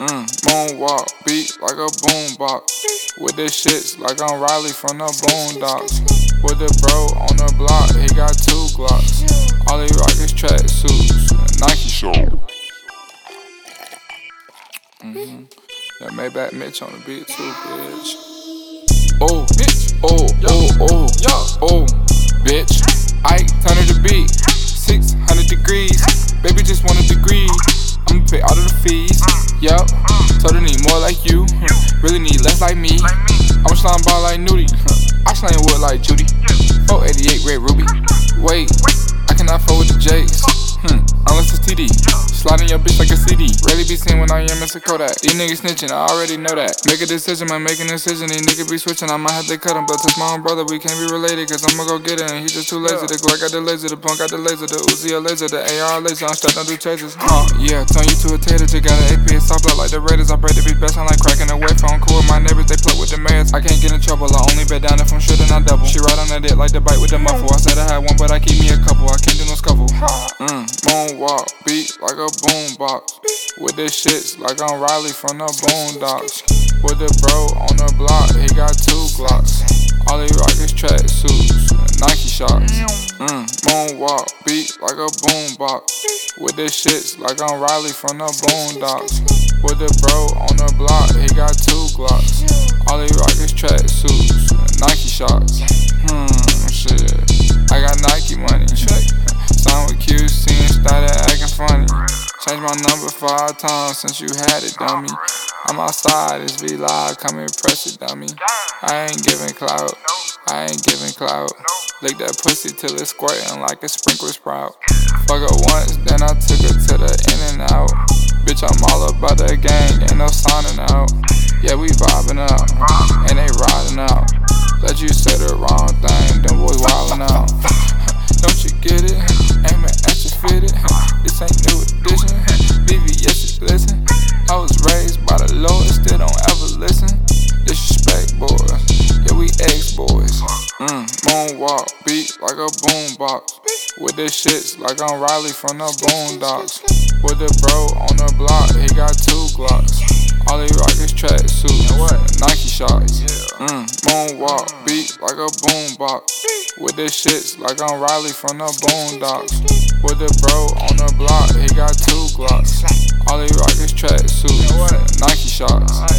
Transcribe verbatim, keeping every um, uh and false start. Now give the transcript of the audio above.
Mm, moonwalk, beat like a boombox. With the shits like I'm Riley from the Boondocks. With the bro on the block, he got two Glocks. All he rock is track suits, Nike show. Mm-hmm. That Maybach Mitch on the beat too, bitch. Oh, Mitch. Oh, oh, oh, oh, bitch. Ike, turn of the beat. six hundred degrees. Baby just want a degree. I'ma pay all of the fees. Yup. So they need more like you. Really need less like me. I'ma slime ball like Nudie. I slang wood like Judy. four eighty-eight Red Ruby. Wait, I cannot fuck with the Jakes. Hmm, unless it's T D. Sliding your bitch like a C D. Rarely be seen when I am Mister Kodak. These niggas snitching, I already know that. Make a decision, man, make a decision. These niggas be switching, I might have to cut him. But touch my own brother, we can't be related. Cause I'ma go get it, and he just too lazy. The Glock got the laser, the punk got the laser, the Uzi a laser, the A R laser. I'm strapped, don't do chases. Uh, yeah, turn you to a tater. Just got an A P, it's soft blood like the Raiders. I break the beat best, I'm like cracking away phone. Cool with my neighbors, they play with the mayors. I can't get in trouble, I only bet down if I'm sure then I double. She ride on that dick like the bite with the muffle. I said I had one, but I keep me a couple. I can't do no scuffle. Mm, moonwalk, beat like a boombox. With the shits like I'm Riley from the Boondocks. With the bro on the block, he got two Glocks. All he rock is track suits, Nike shots. Mm, moonwalk, beat like a boombox. With the shits like I'm Riley from the Boondocks. With the bro on the block, he got two Glocks. All he rock is track suits, Nike shots. Hmm, shit. I got Nike money. Signed with Q C and started acting funny. Changed my number five times since you had it, dummy. I'm outside, it's V Live, come and press it, dummy. I ain't giving clout, I ain't giving clout. Lick that pussy till it's squirting like a sprinkler sprout. Fuck her once, then I took her to the in and out. Bitch, I'm all about that gang, ain't no signing out. Yeah, we vibing out, and they riding out. Let you say the wrong thing, them boys wildin' out. Don't you get it? Aiming at your fitted. This ain't new edition. B V S is listen. I was raised by the Lord, still don't ever listen. Disrespect boys, yeah we ex-boys. Mm, moonwalk, beat like a boombox. With the shits like I'm Riley from the Boondocks. With the bro on the block, he got two Glocks. All he rock is track suits, Nike shots. Mm, moonwalk, beat like a boombox. With the shits like I'm Riley from the Boondocks. With the bro on the block, he got two Glocks. All he rock is track suits, Nike shots.